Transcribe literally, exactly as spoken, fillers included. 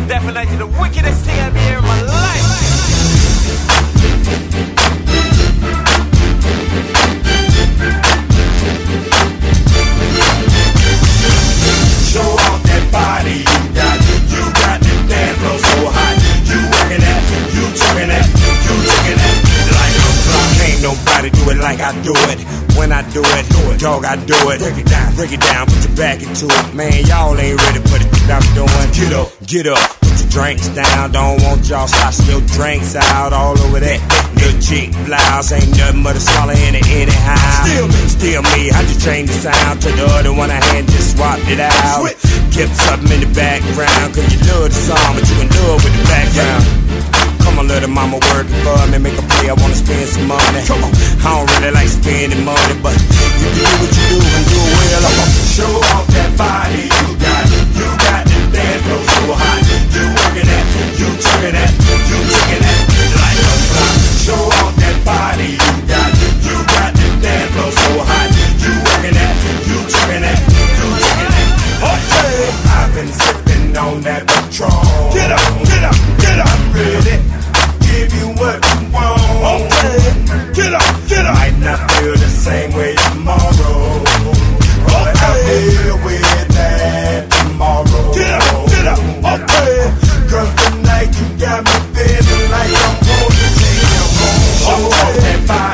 Definitely the wickedest thing I've ever in my life. Show off that body you got. You got the damn flow so hot. You working that, you talking that, you taking that like a clock. Ain't nobody do it like I do it. When I do it, do it, dog, I do it. Break it down, break it down, put your back into it. Man, y'all ain't ready for the shit I'm doing. Get up, get up, put your drinks down. Don't want y'all slosh your drinks out all over that little chick blouse. Ain't nothing but a swallow in it anyhow. Still me, still me. I just changed the sound to the other one I had, just swapped it out. Kept something in the background, cause you love the song, but you in love with the background. Come on, little mama, working for me, make a play, I wanna spend some money. Come on, I don't really like spending money, but you do what you do and do it well. I'm gonna show off that body you got. You got the dance floor so hot. You working that, you talking that, you taking that like a clock. Show off that body you got. You got the dance floor so hot. You working that, you talking that, you taking that. Okay, I've been sipping on that Patron. Get up, get up, get up. I'm ready. Give you what you want. Okay, get up, get up. Might not feel the same way tomorrow, but okay. I'll deal with that tomorrow. Get up, get up. Okay, cause tonight you got me feeling like I'm gonna take you home. Show off that body.